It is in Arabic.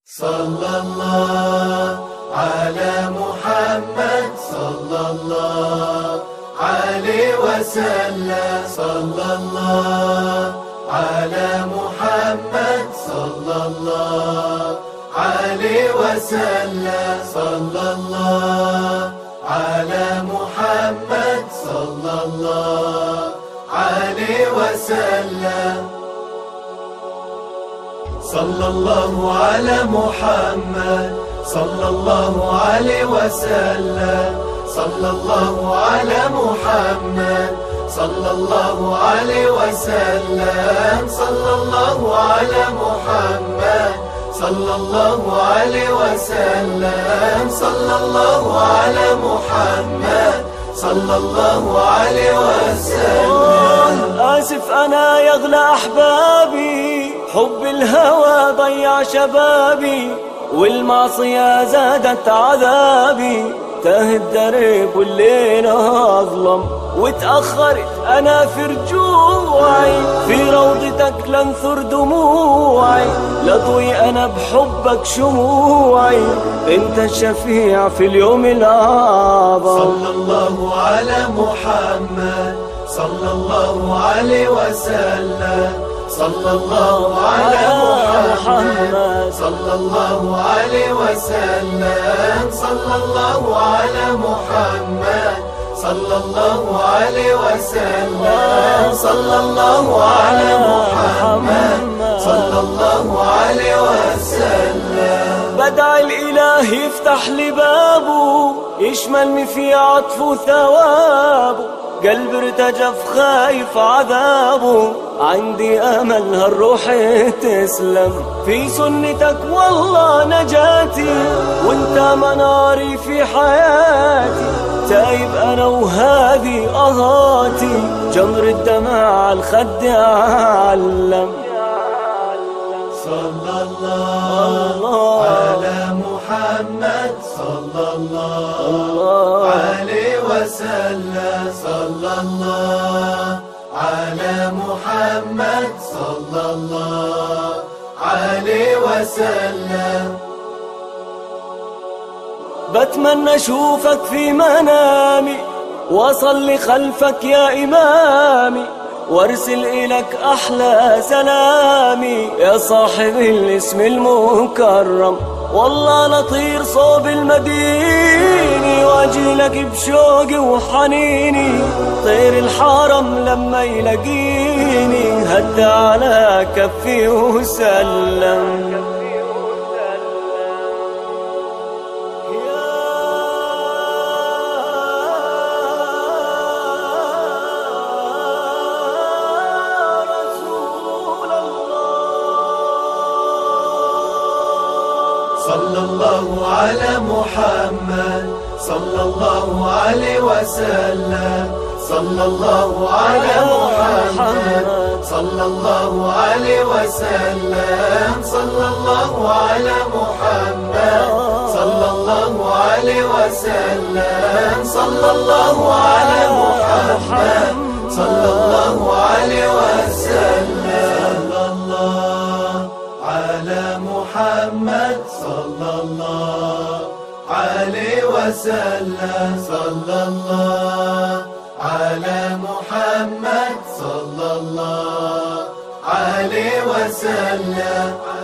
صلى الله على محمد صلى الله عليه وسلم. صلى الله على محمد صلى الله عليه وسلم. صلى الله على محمد صلى الله عليه وسلم. صلى الله على محمد صلى الله عليه وسلم. صلى الله على محمد صلى الله عليه وسلم. صلى الله على محمد صلى الله عليه وسلم. صلى الله على محمد صلى الله عليه وسلم. آسف أنا يا أغلى أحبابي، حب الهوى ضيع شبابي، والمعصية زادت عذابي، تاه الدرب والليل أظلم، وتأخرت أنا في رجوعي، في روضتك لانثر دموعي، لضوي أنا بحبك شموعي، انت الشفيع في اليوم الأعظم. صلى الله على محمد صلى الله عليه وسلم. صلى الله على محمد صلى الله عليه وسلم. صلى الله على محمد صلى الله عليه وسلم. صلى الله على محمد صلى الله عليه وسلم. بدعي الإله يفتح لي بابه، يشملني في عطفه ثوابه، قلب ارتجف خايف عذابه، عندي أمل هالروح تسلم، في سنتك والله نجاتي، وانت مناري في حياتي، تايب أنا وهذه أهاتي، جمر الدمع الخد علم. صلى الله على محمد صلى الله عليه وسلم. صلى الله على محمد صلى الله عليه وسلم. بتمنى اشوفك في منامي، واصلي خلفك يا امامي، وارسل إلك أحلى سلامي، يا صاحب الاسم المكرم، والله نطير صوب المديني، واجيلك بشوقي وحنيني، طير الحرم لما يلاقيني، هدى على كفي وسلم. صلى الله على محمد صلى الله عليه وسلم. صلى الله على محمد صلى الله عليه وسلم. صلى الله على محمد صلى الله عليه وسلم. صلى الله على محمد صلى الله عليه وسلم. على محمد صلى الله عليه وسلم. صلى الله على محمد صلى الله عليه وسلم.